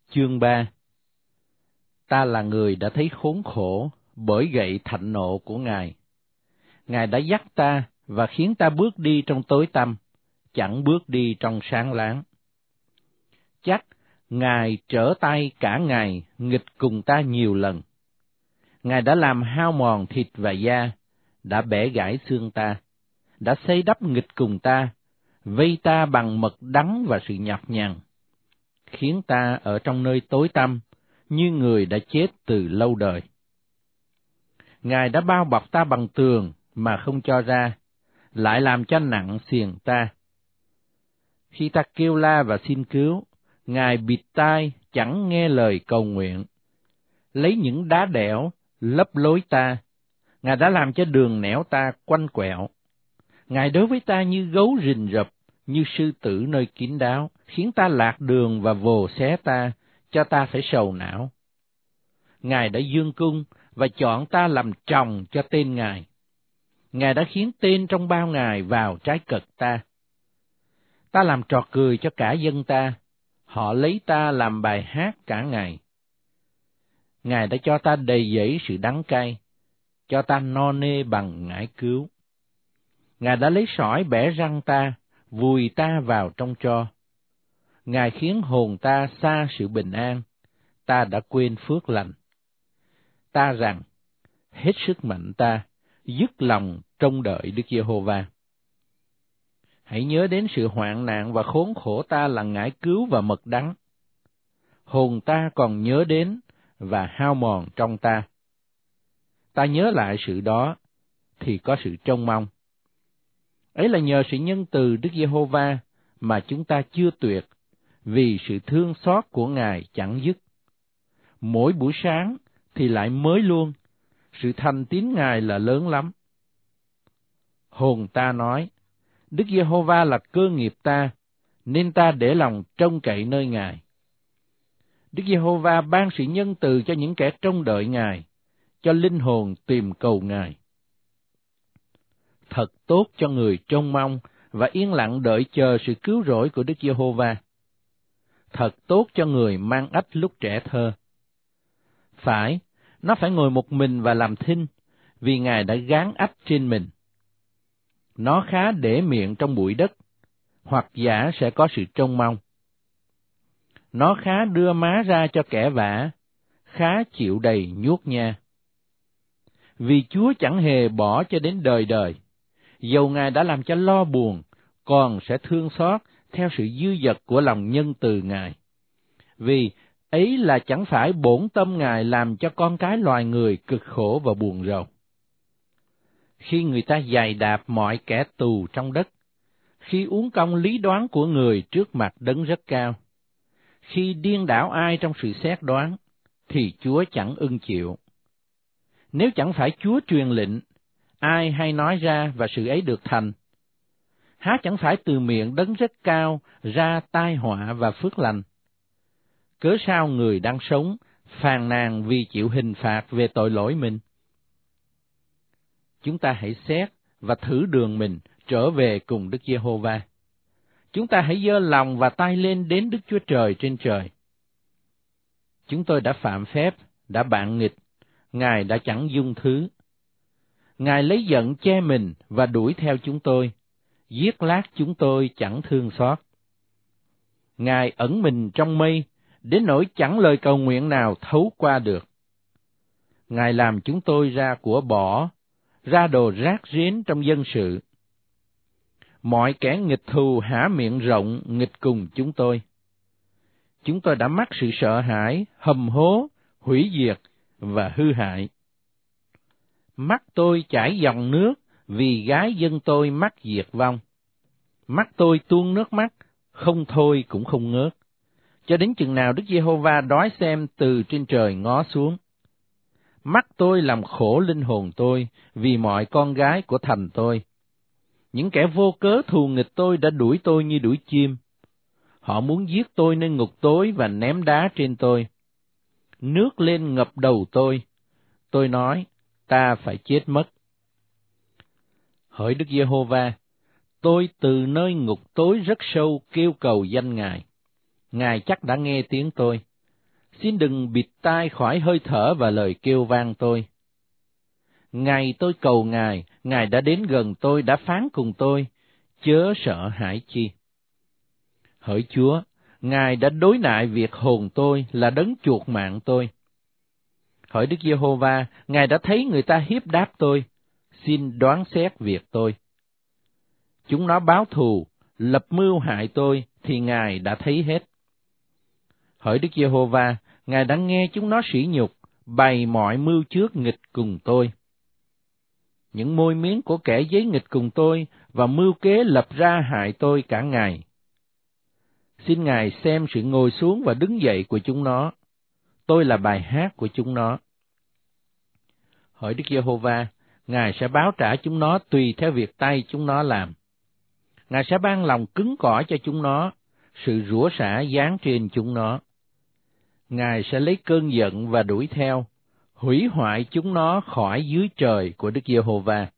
Chương 3. Ta là người đã thấy khốn khổ bởi gậy thạnh nộ của Ngài. Ngài đã dắt ta và khiến ta bước đi trong tối tăm, chẳng bước đi trong sáng láng. Chắc Ngài trở tay cả ngày nghịch cùng ta nhiều lần. Ngài đã làm hao mòn thịt và da, đã bẻ gãy xương ta, đã xây đắp nghịch cùng ta, vây ta bằng mật đắng và sự nhọc nhằn, khiến ta ở trong nơi tối tăm như người đã chết từ lâu đời. Ngài đã bao bọc ta bằng tường mà không cho ra, lại làm cho nặng xiềng ta. Khi ta kêu la và xin cứu, Ngài bịt tai chẳng nghe lời cầu nguyện. Lấy những đá đẽo lấp lối ta, Ngài đã làm cho đường nẻo ta quanh quẹo. Ngài đối với ta như gấu rình rập, như sư tử nơi kín đáo, khiến ta lạc đường và vồ xé ta, cho ta phải sầu não. Ngài đã dương cung và chọn ta làm chồng cho tên Ngài. Ngài đã khiến tên trong bao Ngài vào trái cật ta. Ta làm trò cười cho cả dân ta, họ lấy ta làm bài hát cả ngày. Ngài đã cho ta đầy dẫy sự đắng cay, cho ta no nê bằng ngải cứu. Ngài đã lấy sỏi bẻ răng ta, vùi ta vào trong tro. Ngài khiến hồn ta xa sự bình an, ta đã quên phước lành. Ta rằng, hết sức mạnh ta, dứt lòng trông đợi Đức Giê-hô-va. Hãy nhớ đến sự hoạn nạn và khốn khổ ta là ngải cứu và mật đắng. Hồn ta còn nhớ đến và hao mòn trong ta. Ta nhớ lại sự đó, thì có sự trông mong. Ấy là nhờ sự nhân từ Đức Giê-hô-va mà chúng ta chưa tuyệt, vì sự thương xót của Ngài chẳng dứt. Mỗi buổi sáng thì lại mới luôn, sự thành tín Ngài là lớn lắm. Hồn ta nói, Đức Giê-hô-va là cơ nghiệp ta, nên ta để lòng trông cậy nơi Ngài. Đức Giê-hô-va ban sự nhân từ cho những kẻ trông đợi Ngài, cho linh hồn tìm cầu Ngài. Thật tốt cho người trông mong và yên lặng đợi chờ sự cứu rỗi của Đức Giê-hô-va. Thật tốt cho người mang ách lúc trẻ thơ. Phải, nó phải ngồi một mình và làm thinh, vì Ngài đã gán ách trên mình. Nó khá để miệng trong bụi đất, hoặc giả sẽ có sự trông mong. Nó khá đưa má ra cho kẻ vả, khá chịu đầy nhuốc nha. Vì Chúa chẳng hề bỏ cho đến đời đời, dầu Ngài đã làm cho lo buồn, còn sẽ thương xót theo sự dư dật của lòng nhân từ Ngài. Vì ấy là chẳng phải bổn tâm Ngài làm cho con cái loài người cực khổ và buồn rầu. Khi người ta giày đạp mọi kẻ tù trong đất, khi uống công lý đoán của người trước mặt đấng rất cao, khi điên đảo ai trong sự xét đoán, thì Chúa chẳng ưng chịu. Nếu chẳng phải Chúa truyền lệnh, ai hay nói ra và sự ấy được thành? Há chẳng phải từ miệng đấng rất cao ra tai họa và phước lành? Cớ sao người đang sống phàn nàn vì chịu hình phạt về tội lỗi mình? Chúng ta hãy xét và thử đường mình trở về cùng Đức Giê-hô-va. Chúng ta hãy giơ lòng và tay lên đến Đức Chúa Trời trên trời. Chúng tôi đã phạm phép, đã bạn nghịch, Ngài đã chẳng dung thứ. Ngài lấy giận che mình và đuổi theo chúng tôi, giết lát chúng tôi chẳng thương xót. Ngài ẩn mình trong mây, đến nỗi chẳng lời cầu nguyện nào thấu qua được. Ngài làm chúng tôi ra của bỏ, ra đồ rác rến trong dân sự. Mọi kẻ nghịch thù há miệng rộng nghịch cùng chúng tôi. Chúng tôi đã mắc sự sợ hãi, hầm hố, hủy diệt và hư hại. Mắt tôi chảy dòng nước vì gái dân tôi mắc diệt vong. Mắt tôi tuôn nước mắt, không thôi cũng không ngớt, cho đến chừng nào Đức Giê-hô-va đói xem từ trên trời ngó xuống. Mắt tôi làm khổ linh hồn tôi vì mọi con gái của thành tôi. Những kẻ vô cớ thù nghịch tôi đã đuổi tôi như đuổi chim. Họ muốn giết tôi nơi ngục tối và ném đá trên tôi. Nước lên ngập đầu tôi. Tôi nói, ta phải chết mất. Hỡi Đức Giê-hô-va, tôi từ nơi ngục tối rất sâu kêu cầu danh Ngài. Ngài chắc đã nghe tiếng tôi. Xin đừng bịt tai khỏi hơi thở và lời kêu van tôi. Ngày tôi cầu Ngài, Ngài đã đến gần tôi, đã phán cùng tôi, chớ sợ hãi chi. Hỡi Chúa, Ngài đã đối nại việc hồn tôi, là đấng chuộc mạng tôi. Hỡi Đức Giê-hô-va, Ngài đã thấy người ta hiếp đáp tôi, xin đoán xét việc tôi. Chúng nó báo thù, lập mưu hại tôi, thì Ngài đã thấy hết. Hỡi Đức Giê-hô-va, Ngài đã nghe chúng nó sỉ nhục, bày mọi mưu trước nghịch cùng tôi. Những môi miếng của kẻ giấy nghịch cùng tôi và mưu kế lập ra hại tôi cả ngày. Xin Ngài xem sự ngồi xuống và đứng dậy của chúng nó. Tôi là bài hát của chúng nó. Hỡi Đức Giê-hô-va, Ngài sẽ báo trả chúng nó tùy theo việc tay chúng nó làm. Ngài sẽ ban lòng cứng cỏi cho chúng nó, sự rủa xả giáng trên chúng nó. Ngài sẽ lấy cơn giận và đuổi theo, hủy hoại chúng nó khỏi dưới trời của Đức Giê-hô-va.